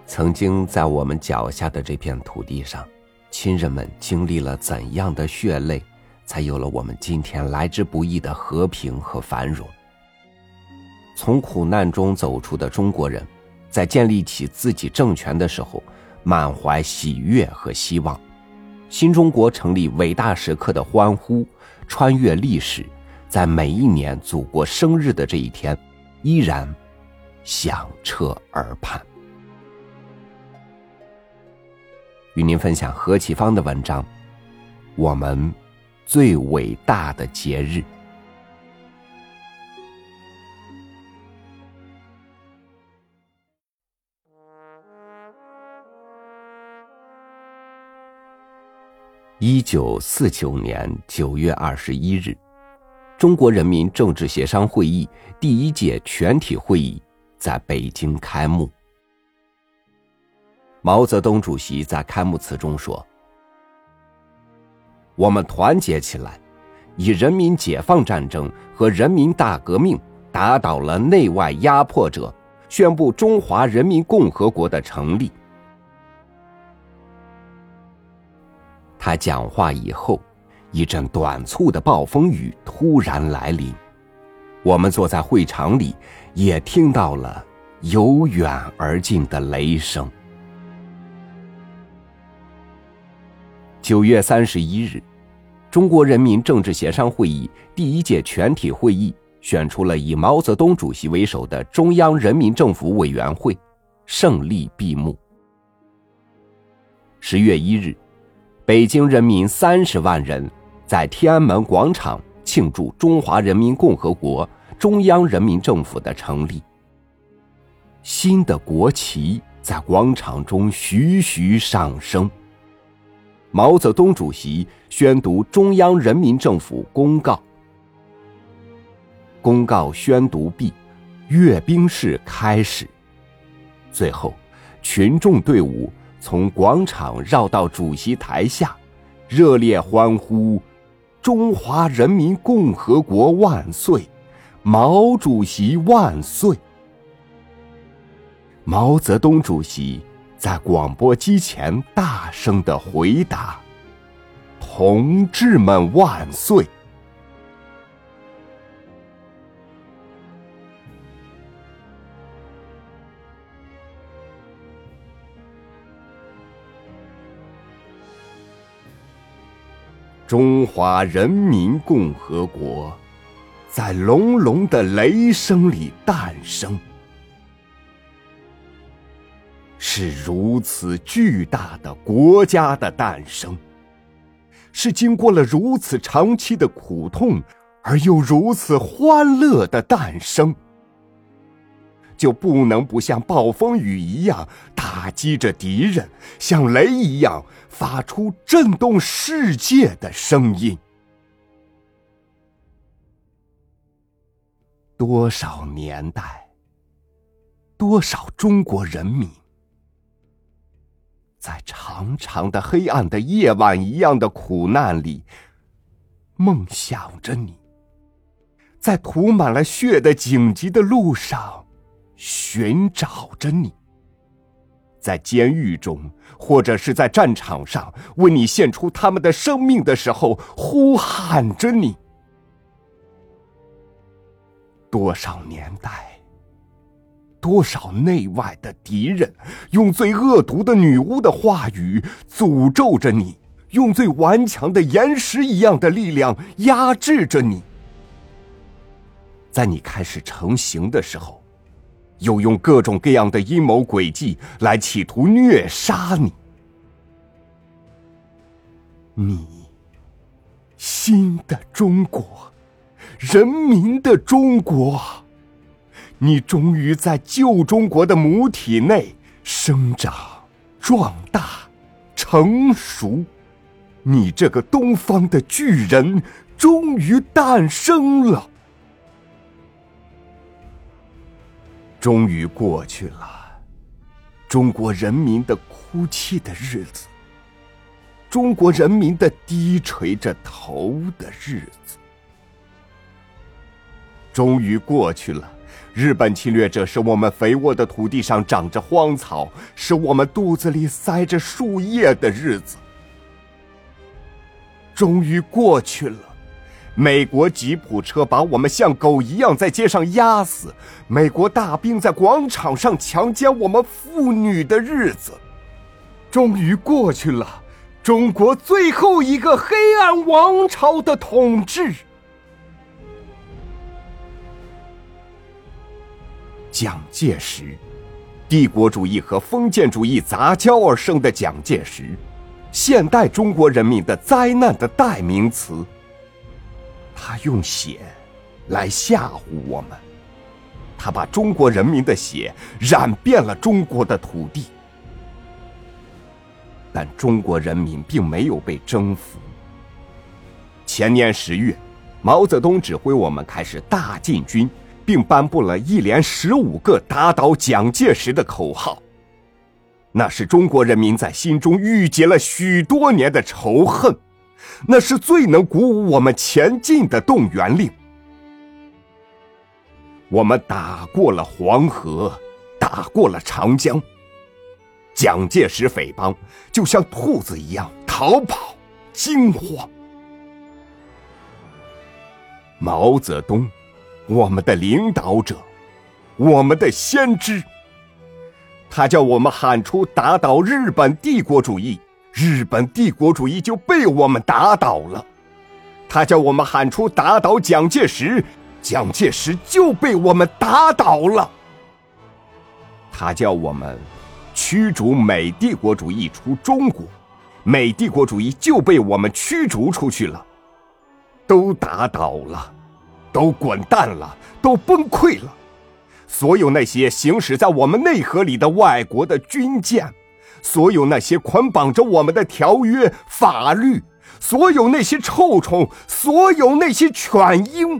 曾经在我们脚下的这片土地上，亲人们经历了怎样的血泪，才有了我们今天来之不易的和平和繁荣。从苦难中走出的中国人，在建立起自己政权的时候，满怀喜悦和希望。新中国成立伟大时刻的欢呼，穿越历史，在每一年祖国生日的这一天，依然响彻耳畔。与您分享何启芳的文章，我们最伟大的节日。1949年9月21日，中国人民政治协商会议第一届全体会议在北京开幕。毛泽东主席在开幕词中说：“我们团结起来，以人民解放战争和人民大革命打倒了内外压迫者，宣布中华人民共和国的成立。”他讲话以后，一阵短促的暴风雨突然来临，我们坐在会场里，也听到了由远而近的雷声。9月31日，中国人民政治协商会议第一届全体会议选出了以毛泽东主席为首的中央人民政府委员会，胜利闭幕。10月1日，北京人民30万人在天安门广场庆祝中华人民共和国中央人民政府的成立。新的国旗在广场中徐徐上升。毛泽东主席宣读中央人民政府公告。公告宣读毕，阅兵式开始。最后，群众队伍从广场绕到主席台下，热烈欢呼：“中华人民共和国万岁！毛主席万岁！”毛泽东主席在广播机前大声地回答：“同志们万岁！”中华人民共和国在隆隆的雷声里诞生，是如此巨大的国家的诞生，是经过了如此长期的苦痛而又如此欢乐的诞生，就不能不像暴风雨一样打击着敌人，像雷一样发出震动世界的声音。多少年代，多少中国人民，在长长的黑暗的夜晚一样的苦难里，梦想着你，在涂满了血的荆棘的路上寻找着你，在监狱中或者是在战场上为你献出他们的生命的时候呼喊着你。多少年代，多少内外的敌人用最恶毒的女巫的话语诅咒着你，用最顽强的岩石一样的力量压制着你。在你开始成型的时候，又用各种各样的阴谋诡计来企图虐杀你。你，新的中国，人民的中国，你终于在旧中国的母体内生长、壮大、成熟。你这个东方的巨人终于诞生了。终于过去了中国人民的哭泣的日子，中国人民的低垂着头的日子。终于过去了日本侵略者使我们肥沃的土地上长着荒草，使我们肚子里塞着树叶的日子终于过去了。美国吉普车把我们像狗一样在街上压死，美国大兵在广场上强奸我们妇女的日子终于过去了。中国最后一个黑暗王朝的统治，蒋介石，帝国主义和封建主义杂交而生的蒋介石，现代中国人民的灾难的代名词。他用血来吓唬我们，他把中国人民的血染遍了中国的土地，但中国人民并没有被征服。前年10月，毛泽东指挥我们开始大进军，并颁布了一连15个打倒蒋介石的口号。那是中国人民在心中郁结了许多年的仇恨，那是最能鼓舞我们前进的动员令。我们打过了黄河，打过了长江，蒋介石匪帮就像兔子一样逃跑惊慌。毛泽东，我们的领导者，我们的先知，他叫我们喊出打倒日本帝国主义，日本帝国主义就被我们打倒了。他叫我们喊出打倒蒋介石，蒋介石就被我们打倒了。他叫我们驱逐美帝国主义出中国，美帝国主义就被我们驱逐出去了。都打倒了，都滚蛋了，都崩溃了。所有那些行驶在我们内河里的外国的军舰，所有那些捆绑着我们的条约法律，所有那些臭虫，所有那些犬鹰，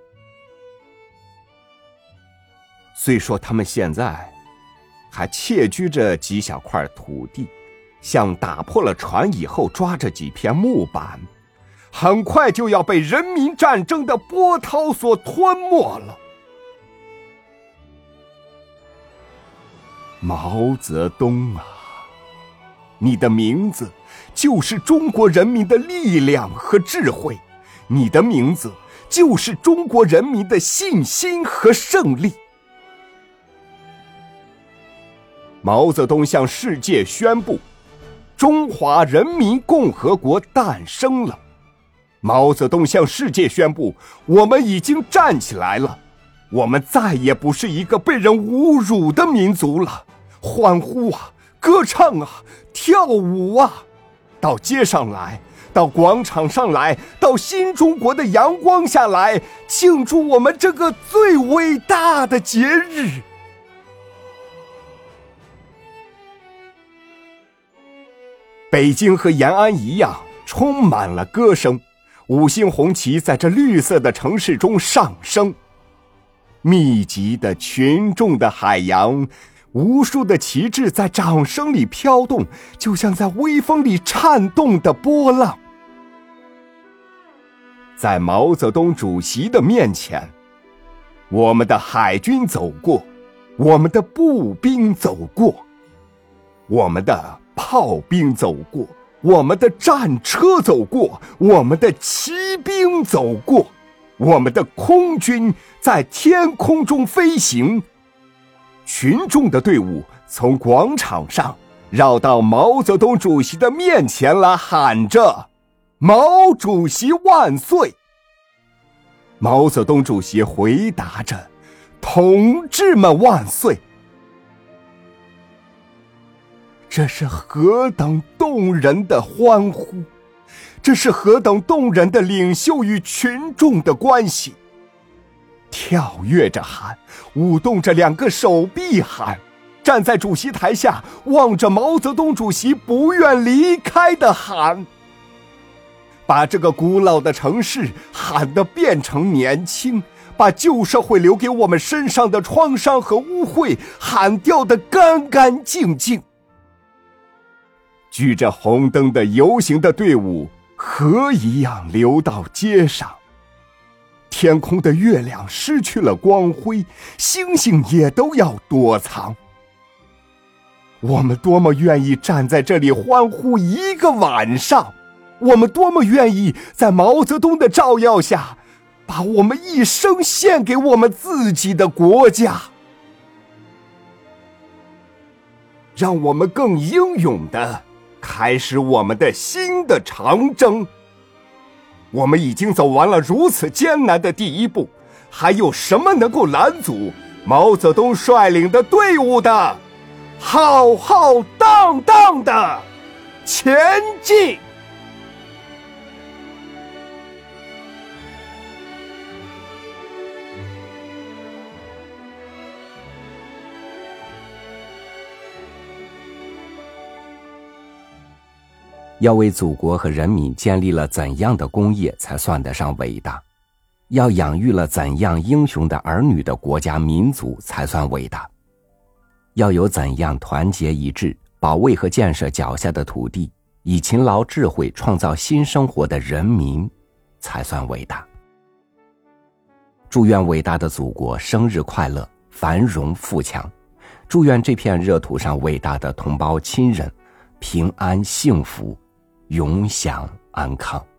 虽说他们现在还窃居着几小块土地，像打破了船以后抓着几片木板，很快就要被人民战争的波涛所吞没了。毛泽东啊，你的名字就是中国人民的力量和智慧，你的名字就是中国人民的信心和胜利。毛泽东向世界宣布，中华人民共和国诞生了。毛泽东向世界宣布，我们已经站起来了，我们再也不是一个被人侮辱的民族了。欢呼啊，歌唱啊，跳舞啊，到街上来，到广场上来，到新中国的阳光下来，庆祝我们这个最伟大的节日。北京和延安一样，充满了歌声，五星红旗在这绿色的城市中上升。密集的群众的海洋，无数的旗帜在掌声里飘动，就像在微风里颤动的波浪。在毛泽东主席的面前，我们的海军走过，我们的步兵走过，我们的炮兵走过，我们的战车走过，我们的骑兵走过，我们的空军在天空中飞行。群众的队伍从广场上绕到毛泽东主席的面前来，喊着毛主席万岁。毛泽东主席回答着同志们万岁。这是何等动人的欢呼，这是何等动人的领袖与群众的关系。跳跃着喊，舞动着两个手臂喊，站在主席台下望着毛泽东主席不愿离开的喊，把这个古老的城市喊得变成年轻，把旧社会留给我们身上的创伤和污秽喊掉得干干净净。举着红灯的游行的队伍河一样流到街上， 天空的月亮失去了光辉，星星也都要躲藏。我们多么愿意站在这里欢呼一个晚上，我们多么愿意在毛泽东的照耀下，把我们一生献给我们自己的国家。让我们更英勇地开始我们的新的长征。我们已经走完了如此艰难的第一步，还有什么能够拦阻毛泽东率领的队伍的浩浩荡荡的前进？ 要为祖国和人民建立了怎样的功业才算得上伟大？要养育了怎样英雄的儿女的国家民族才算伟大？要有怎样团结一致，保卫和建设脚下的土地，以勤劳智慧创造新生活的人民才算伟大？祝愿伟大的祖国生日快乐，繁荣富强！祝愿这片热土上伟大的同胞亲人平安幸福，永享安康。